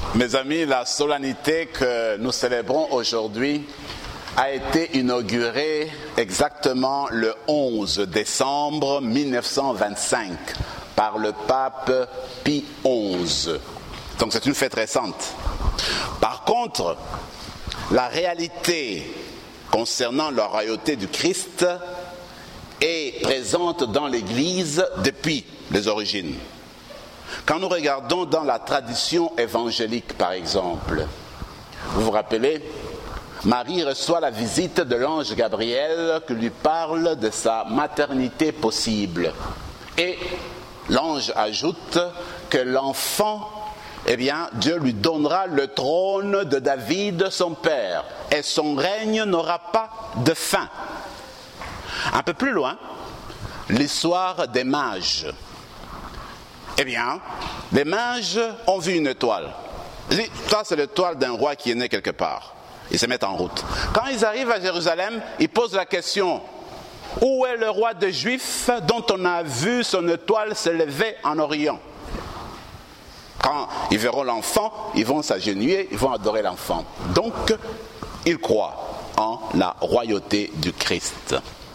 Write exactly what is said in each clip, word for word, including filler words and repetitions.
Mes amis, la solennité que nous célébrons aujourd'hui a été inaugurée exactement le onze décembre mille neuf cent vingt-cinq par le pape Pie onze. Donc c'est une fête récente. Par contre, la réalité concernant la royauté du Christ est présente dans l'Église depuis les origines. Quand nous regardons dans la tradition évangélique, par exemple, vous vous rappelez, Marie reçoit la visite de l'ange Gabriel qui lui parle de sa maternité possible. Et l'ange ajoute que l'enfant, eh bien, Dieu lui donnera le trône de David, son père, et son règne n'aura pas de fin. Un peu plus loin, l'histoire des mages. Eh bien, les mages ont vu une étoile. Ils disent, ça c'est l'étoile d'un roi qui est né quelque part. Ils se mettent en route. Quand ils arrivent à Jérusalem, ils posent la question, où est le roi des Juifs dont on a vu son étoile se lever en Orient? Quand ils verront l'enfant, ils vont s'agenouiller, ils vont adorer l'enfant. Donc, ils croient en la royauté du Christ.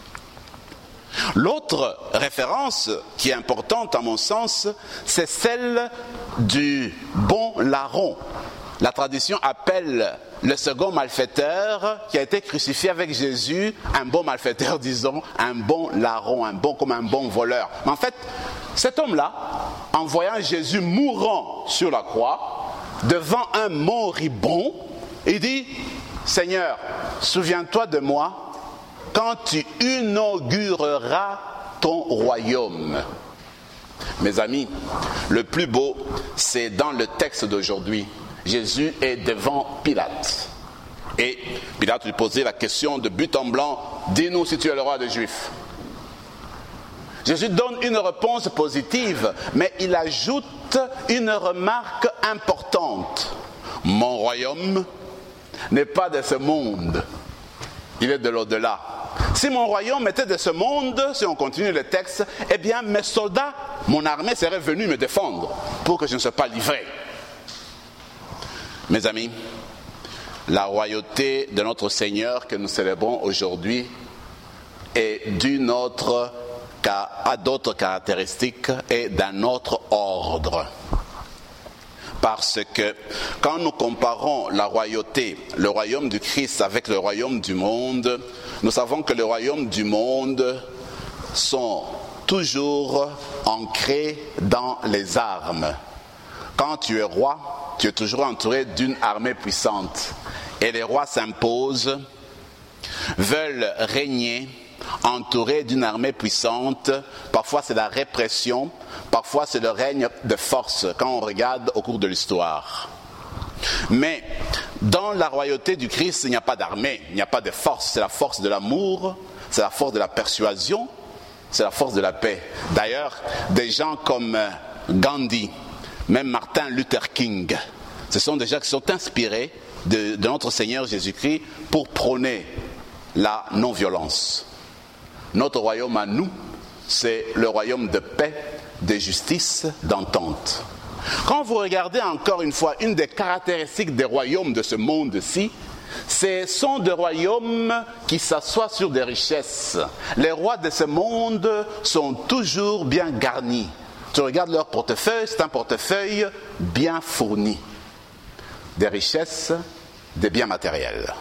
L'autre référence qui est importante à mon sens, c'est celle du bon larron. La tradition appelle le second malfaiteur qui a été crucifié avec Jésus un bon malfaiteur, disons, un bon larron, un bon comme un bon voleur. Mais en fait, cet homme-là, en voyant Jésus mourant sur la croix, devant un moribond, il dit, Seigneur, souviens-toi de moi quand tu inaugureras ton royaume. Mes amis, le plus beau, c'est dans le texte d'aujourd'hui. Jésus est devant Pilate. Et Pilate lui posait la question de but en blanc, dis-nous si tu es le roi des Juifs. Jésus donne une réponse positive, mais il ajoute une remarque importante. Mon royaume n'est pas de ce monde, il est de l'au-delà. Si mon royaume était de ce monde, si on continue le texte, eh bien mes soldats, mon armée serait venue me défendre pour que je ne sois pas livré. Mes amis, la royauté de notre Seigneur que nous célébrons aujourd'hui est d'une autre, a d'autres caractéristiques et d'un autre ordre. Parce que quand nous comparons la royauté, le royaume du Christ avec le royaume du monde, nous savons que le royaume du monde sont toujours ancrés dans les armes. Quand tu es roi, tu es toujours entouré d'une armée puissante. Et les rois s'imposent, veulent régner, entourés d'une armée puissante. Parfois c'est la répression, parfois c'est le règne de force, quand on regarde au cours de l'histoire. Mais dans la royauté du Christ, il n'y a pas d'armée, il n'y a pas de force. C'est la force de l'amour, c'est la force de la persuasion, c'est la force de la paix. D'ailleurs, des gens comme Gandhi, même Martin Luther King, ce sont des gens qui sont inspirés de, de notre Seigneur Jésus-Christ pour prôner la non-violence. Notre royaume à nous, c'est le royaume de paix, de justice, d'entente. Quand vous regardez encore une fois, une des caractéristiques des royaumes de ce monde-ci, ce sont des royaumes qui s'assoient sur des richesses. Les rois de ce monde sont toujours bien garnis. Tu regardes leur portefeuille, c'est un portefeuille bien fourni. Des richesses, des biens matériels.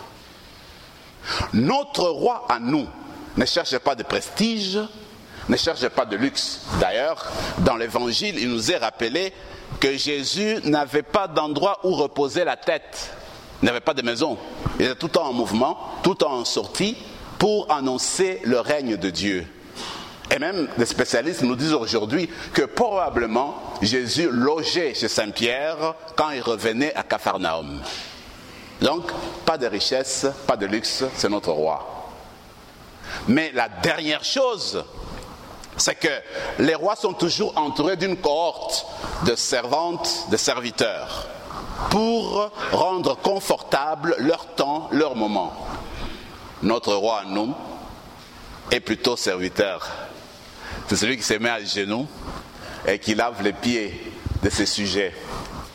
Notre roi à nous ne cherche pas de prestige, ne cherche pas de luxe. D'ailleurs, dans l'évangile, il nous est rappelé que Jésus n'avait pas d'endroit où reposer la tête. Il n'avait pas de maison. Il était tout le temps en mouvement, tout le temps en sortie pour annoncer le règne de Dieu. Et même les spécialistes nous disent aujourd'hui que probablement Jésus logeait chez Saint-Pierre quand il revenait à Capharnaüm. Donc, pas de richesse, pas de luxe, c'est notre roi. Mais la dernière chose, c'est que les rois sont toujours entourés d'une cohorte de servantes, de serviteurs, pour rendre confortable leur temps, leur moment. Notre roi à nous est plutôt serviteur. C'est celui qui se met à genoux et qui lave les pieds de ses sujets.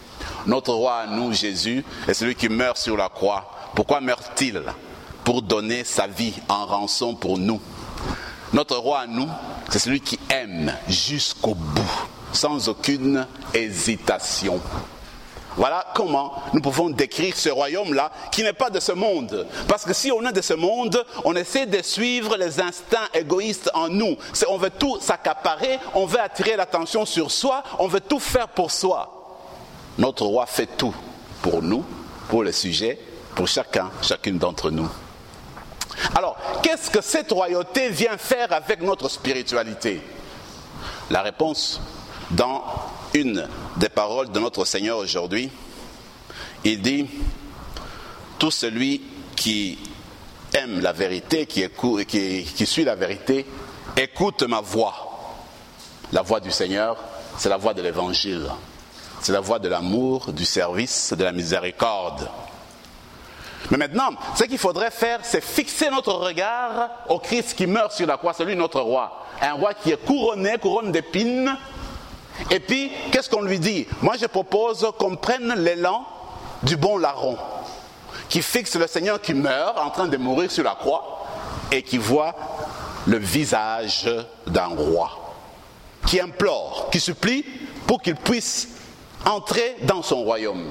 Notre roi à nous, Jésus, est celui qui meurt sur la croix. Pourquoi meurt-il? Pour donner sa vie en rançon pour nous. Notre roi à nous, c'est celui qui aime jusqu'au bout, sans aucune hésitation. Voilà comment nous pouvons décrire ce royaume-là qui n'est pas de ce monde. Parce que si on est de ce monde, on essaie de suivre les instincts égoïstes en nous. C'est, on veut tout s'accaparer, on veut attirer l'attention sur soi, on veut tout faire pour soi. Notre roi fait tout pour nous, pour le sujet, pour chacun, chacune d'entre nous. Alors, qu'est-ce que cette royauté vient faire avec notre spiritualité? La réponse, dans une des paroles de notre Seigneur aujourd'hui, il dit « Tout celui qui aime la vérité, qui, écoute, qui, qui suit la vérité, écoute ma voix. » La voix du Seigneur, c'est la voix de l'Évangile. C'est la voix de l'amour, du service, de la miséricorde. Mais maintenant, ce qu'il faudrait faire, c'est fixer notre regard au Christ qui meurt sur la croix, celui notre roi. Un roi qui est couronné, couronne d'épines. Et puis, qu'est-ce qu'on lui dit? Moi, je propose qu'on prenne l'élan du bon larron, qui fixe le Seigneur qui meurt, en train de mourir sur la croix, et qui voit le visage d'un roi, qui implore, qui supplie pour qu'il puisse entrer dans son royaume.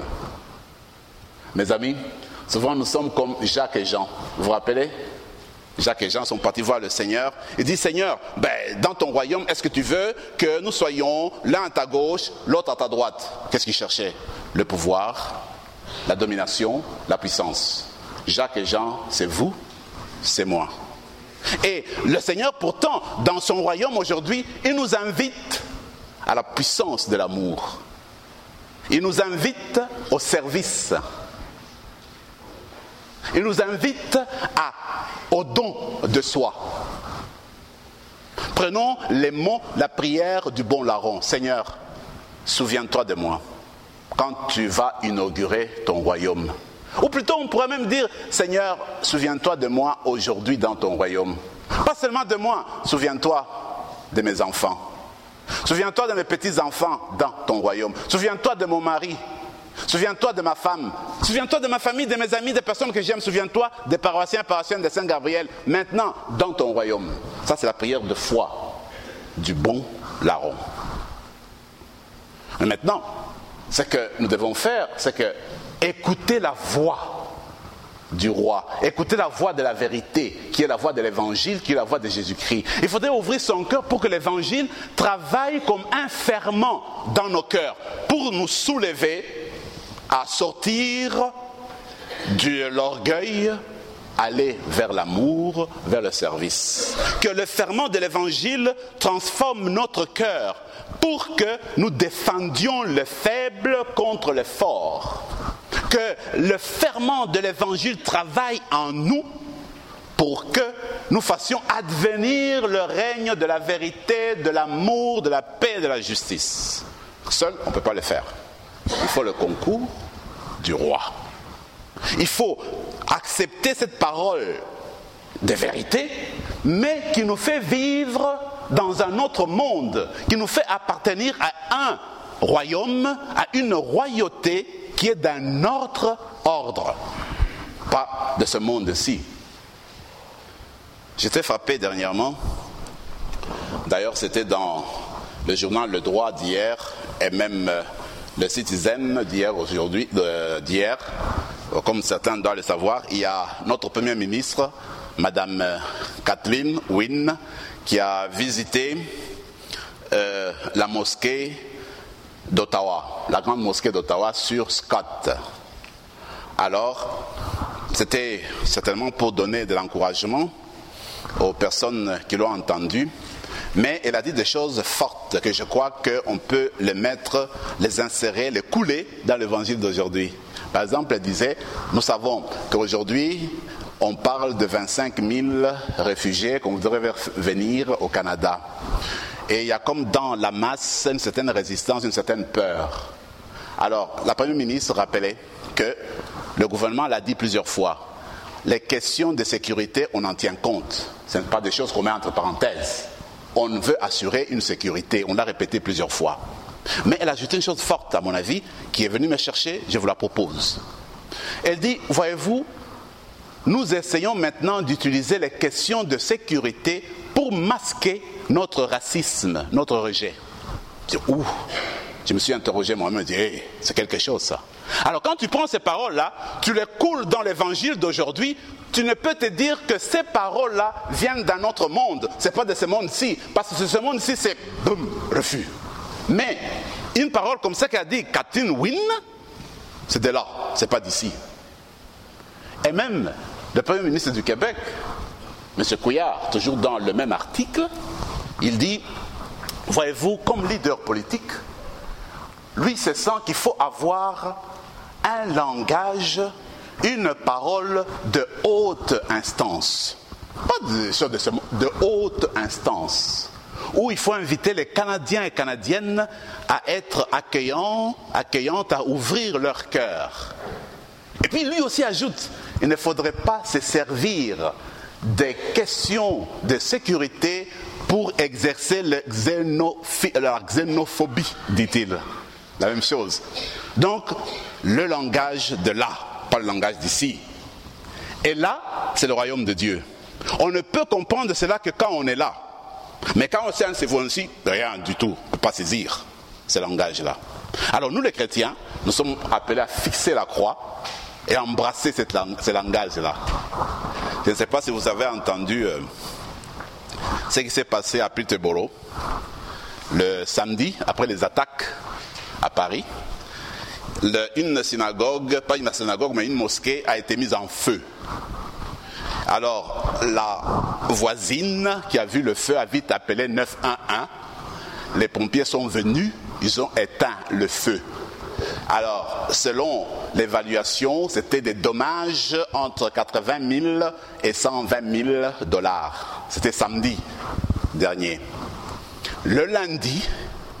Mes amis, souvent nous sommes comme Jacques et Jean. Vous vous rappelez? Jacques et Jean sont partis voir le Seigneur. Il dit, Seigneur, ben, dans ton royaume, est-ce que tu veux que nous soyons l'un à ta gauche, l'autre à ta droite? Qu'est-ce qu'ils cherchaient? Le pouvoir, la domination, la puissance. Jacques et Jean, c'est vous, c'est moi. Et le Seigneur, pourtant, dans son royaume aujourd'hui, il nous invite à la puissance de l'amour. Il nous invite au service. Il nous invite à, au don de soi. Prenons les mots, la prière du bon larron. Seigneur, souviens-toi de moi quand tu vas inaugurer ton royaume. Ou plutôt, on pourrait même dire, Seigneur, souviens-toi de moi aujourd'hui dans ton royaume. Pas seulement de moi, souviens-toi de mes enfants. Souviens-toi de mes petits-enfants dans ton royaume. Souviens-toi de mon mari. Souviens-toi de ma femme. Souviens-toi de ma famille, de mes amis, des personnes que j'aime. Souviens-toi des paroissiens, paroissiennes de Saint-Gabriel. Maintenant, dans ton royaume. Ça, c'est la prière de foi du bon larron. Mais maintenant, ce que nous devons faire, c'est que écouter la voix du roi, écouter la voix de la vérité, qui est la voix de l'évangile, qui est la voix de Jésus-Christ. Il faudrait ouvrir son cœur pour que l'évangile travaille comme un ferment dans nos cœurs, pour nous soulever à sortir de l'orgueil, aller vers l'amour, vers le service. Que le ferment de l'évangile transforme notre cœur pour que nous défendions le faible contre le fort. Que le ferment de l'évangile travaille en nous pour que nous fassions advenir le règne de la vérité, de l'amour, de la paix et de la justice. Seul, on ne peut pas le faire. Il faut le concours du roi. Il faut accepter cette parole de vérité, mais qui nous fait vivre dans un autre monde, qui nous fait appartenir à un royaume, à une royauté qui est d'un autre ordre, pas de ce monde-ci. J'étais frappé dernièrement, d'ailleurs c'était dans le journal Le Droit d'hier et même le Citizen d'hier, aujourd'hui, d'hier, comme certains doivent le savoir, il y a notre Premier ministre, Madame Kathleen Wynne, qui a visité euh, la mosquée d'Ottawa, la grande mosquée d'Ottawa sur Scott. Alors, c'était certainement pour donner de l'encouragement aux personnes qui l'ont entendu, mais elle a dit des choses fortes que je crois qu'on peut les mettre, les insérer, les couler dans l'évangile d'aujourd'hui. Par exemple, elle disait, nous savons qu'aujourd'hui, on parle de vingt-cinq mille réfugiés qu'on voudrait venir au Canada. Et il y a comme dans la masse une certaine résistance, une certaine peur. Alors, la Première ministre rappelait que le gouvernement l'a dit plusieurs fois. Les questions de sécurité, on en tient compte. Ce ne sont pas des choses qu'on met entre parenthèses. On veut assurer une sécurité. On l'a répété plusieurs fois. Mais elle a ajouté une chose forte, à mon avis, qui est venue me chercher, je vous la propose. Elle dit, voyez-vous, nous essayons maintenant d'utiliser les questions de sécurité pour masquer notre racisme, notre rejet. Je dis, ouh, je me suis interrogé moi-même, je dis, hey, c'est quelque chose ça. Alors quand tu prends ces paroles-là, tu les coules dans l'évangile d'aujourd'hui, tu ne peux te dire que ces paroles-là viennent d'un autre monde. Ce n'est pas de ce monde-ci, parce que ce monde-ci, c'est boum, refus. Mais une parole comme ça qu'a dit Catherine Wynne, c'est de là, c'est pas d'ici. Et même le Premier ministre du Québec, M. Couillard, toujours dans le même article, il dit, voyez-vous, comme leader politique, lui se sent qu'il faut avoir un langage, une parole de haute instance. Pas de, de, de haute instance. Où il faut inviter les Canadiens et Canadiennes à être accueillants, accueillantes, à ouvrir leur cœur. Et puis lui aussi ajoute, il ne faudrait pas se servir des questions de sécurité pour exercer le xénophi- la xénophobie, dit-il. La même chose. Donc, le langage de là, pas le langage d'ici. Et là, c'est le royaume de Dieu. On ne peut comprendre cela que quand on est là. Mais quand on s'est ainsi, rien du tout, on ne peut pas saisir ce langage-là. Alors nous les chrétiens, nous sommes appelés à fixer la croix et à embrasser cette langue, ce langage-là. Je ne sais pas si vous avez entendu euh, ce qui s'est passé à Peterborough le samedi, après les attaques à Paris. Le, une synagogue, pas une synagogue, mais une mosquée a été mise en feu. Alors, la voisine qui a vu le feu a vite appelé neuf un un. Les pompiers sont venus, ils ont éteint le feu. Alors, selon l'évaluation, c'était des dommages entre quatre-vingt mille et cent vingt mille dollars. C'était samedi dernier. Le lundi,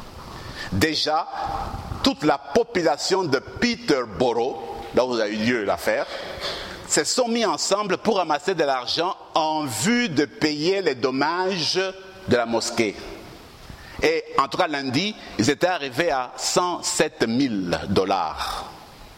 déjà, toute la population de Peterborough, là où a eu lieu l'affaire, se sont mis ensemble pour ramasser de l'argent en vue de payer les dommages de la mosquée. Et en tout cas lundi, ils étaient arrivés à cent sept mille dollars.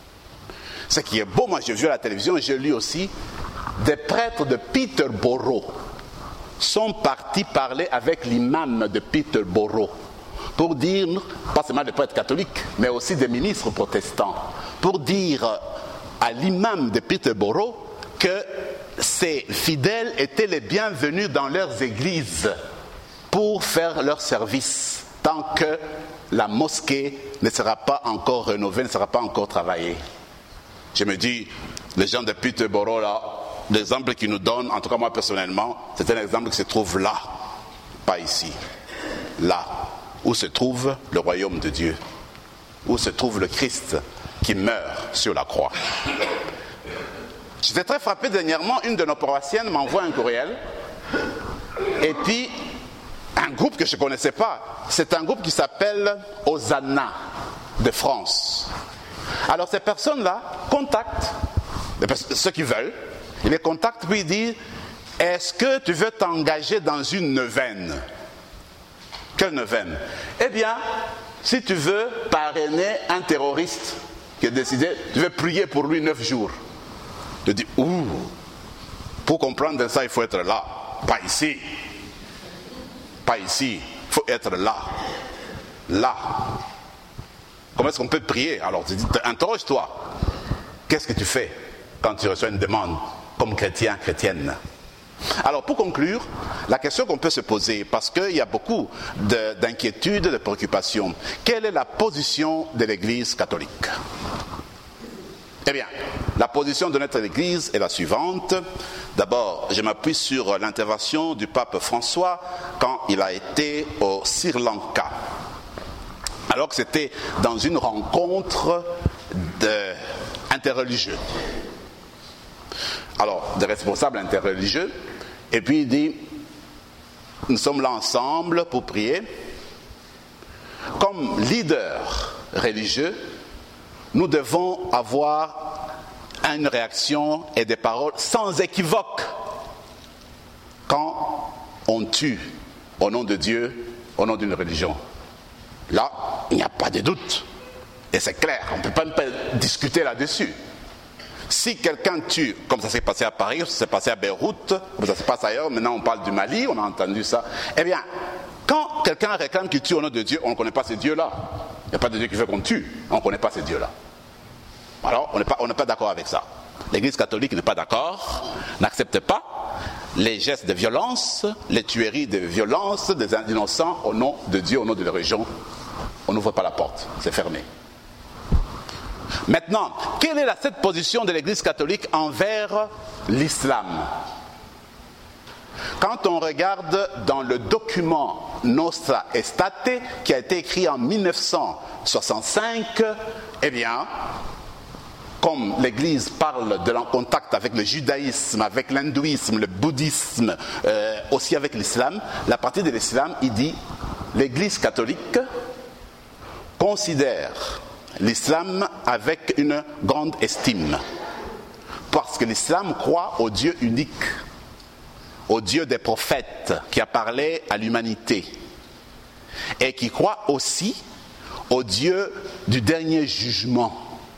Ce qui est beau, moi j'ai vu à la télévision, j'ai lu aussi, des prêtres de Peterborough sont partis parler avec l'imam de Peterborough pour dire, pas seulement des prêtres catholiques, mais aussi des ministres protestants, pour dire à l'imam de Peterborough que ces fidèles étaient les bienvenus dans leurs églises pour faire leur service tant que la mosquée ne sera pas encore rénovée, ne sera pas encore travaillée. Je me dis, les gens de Peterborough là, l'exemple qu'ils nous donnent, en tout cas moi personnellement, c'est un exemple qui se trouve là, pas ici, là où se trouve le royaume de Dieu, où se trouve le Christ qui meurt sur la croix. J'étais très frappé dernièrement, une de nos paroissiennes m'envoie un courriel, et puis un groupe que je ne connaissais pas, c'est un groupe qui s'appelle Hosanna de France. Alors ces personnes-là contactent ceux qui veulent, ils les contactent puis ils disent, est-ce que tu veux t'engager dans une neuvaine? Quelle neuvaine? Eh bien, si tu veux parrainer un terroriste qui a décidé, tu veux prier pour lui neuf jours. Je dis, ouh, pour comprendre ça, il faut être là, pas ici. Pas ici, il faut être là. Là. Comment est-ce qu'on peut prier? Alors, tu dis, interroge-toi. Qu'est-ce que tu fais quand tu reçois une demande comme chrétien, chrétienne? Alors, pour conclure, la question qu'on peut se poser, parce qu'il y a beaucoup de, d'inquiétudes, de préoccupations, quelle est la position de l'Église catholique? Eh bien, la position de notre Église est la suivante. D'abord, je m'appuie sur l'intervention du pape François quand il a été au Sri Lanka. Alors que c'était dans une rencontre de interreligieux. Alors, des responsables interreligieux. Et puis il dit, nous sommes là ensemble pour prier. Comme leader religieux, nous devons avoir une réaction et des paroles sans équivoque quand on tue au nom de Dieu, au nom d'une religion. Là, il n'y a pas de doute. Et c'est clair, on ne peut pas même pas discuter là-dessus. Si quelqu'un tue, comme ça s'est passé à Paris, ça s'est passé à Beyrouth, comme ça se passe ailleurs, maintenant on parle du Mali, on a entendu ça, eh bien, quand quelqu'un réclame qu'il tue au nom de Dieu, on ne connaît pas ces dieux-là. Il n'y a pas de Dieu qui veut qu'on tue, on ne connaît pas ces dieux-là. Alors, on n'est pas, on n'est pas d'accord avec ça. L'Église catholique n'est pas d'accord, n'accepte pas les gestes de violence, les tueries de violence des innocents au nom de Dieu, au nom de la religion. On n'ouvre pas la porte, c'est fermé. Maintenant, quelle est la cette position de l'Église catholique envers l'islam? Quand on regarde dans le document Nostra Aetate, qui a été écrit en mille neuf cent soixante-cinq, eh bien, comme l'Église parle de l'en contact avec le judaïsme, avec l'hindouisme, le bouddhisme, euh, aussi avec l'islam, la partie de l'islam, il dit l'Église catholique considère l'islam avec une grande estime. Parce que l'islam croit au Dieu unique, au Dieu des prophètes qui a parlé à l'humanité. Et qui croit aussi au Dieu du dernier jugement,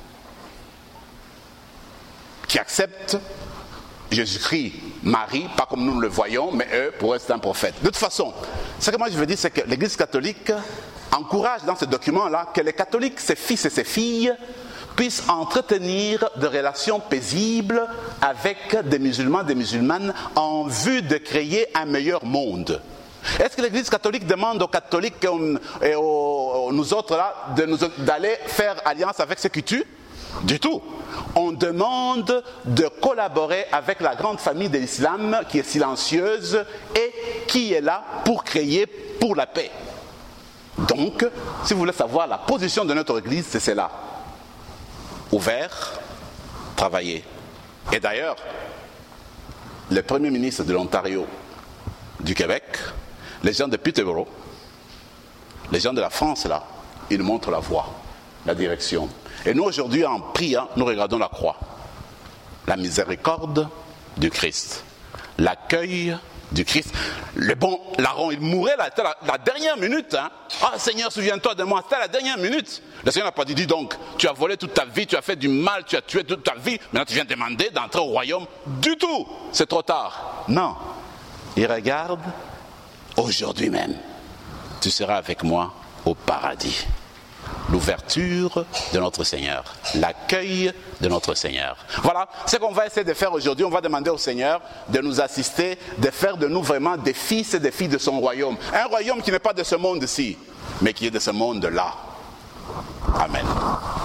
qui accepte Jésus-Christ, Marie, pas comme nous le voyons, mais eux, pour eux, c'est un prophète. De toute façon, ce que moi je veux dire, c'est que l'Église catholique encourage dans ce document-là que les catholiques, ses fils et ses filles, puissent entretenir des relations paisibles avec des musulmans, des musulmanes, en vue de créer un meilleur monde. Est-ce que l'Église catholique demande aux catholiques et aux, nous autres là, de nous, d'aller faire alliance avec ceux qui tuent? Du tout. On demande de collaborer avec la grande famille de l'islam qui est silencieuse et qui est là pour créer pour la paix. Donc, si vous voulez savoir la position de notre Église, c'est celle-là. Ouvert, travailler. Et d'ailleurs, le Premier ministre de l'Ontario, du Québec, les gens de Peterborough, les gens de la France, là, ils nous montrent la voie, la direction. Et nous, aujourd'hui, en priant, nous regardons la croix. La miséricorde du Christ. L'accueil du Christ. Le bon larron, il mourait là, c'était la, la dernière minute. Hein. Ah Seigneur, souviens-toi de moi, c'était la dernière minute. Le Seigneur n'a pas dit, dis donc, tu as volé toute ta vie, tu as fait du mal, tu as tué toute ta vie, maintenant tu viens demander d'entrer au royaume. Du tout, c'est trop tard. Non, il regarde, aujourd'hui même, tu seras avec moi au paradis. L'ouverture de notre Seigneur, l'accueil de notre Seigneur. Voilà ce qu'on va essayer de faire aujourd'hui. On va demander au Seigneur de nous assister, de faire de nous vraiment des fils et des filles de son royaume. Un royaume qui n'est pas de ce monde-ci, mais qui est de ce monde-là. Amen.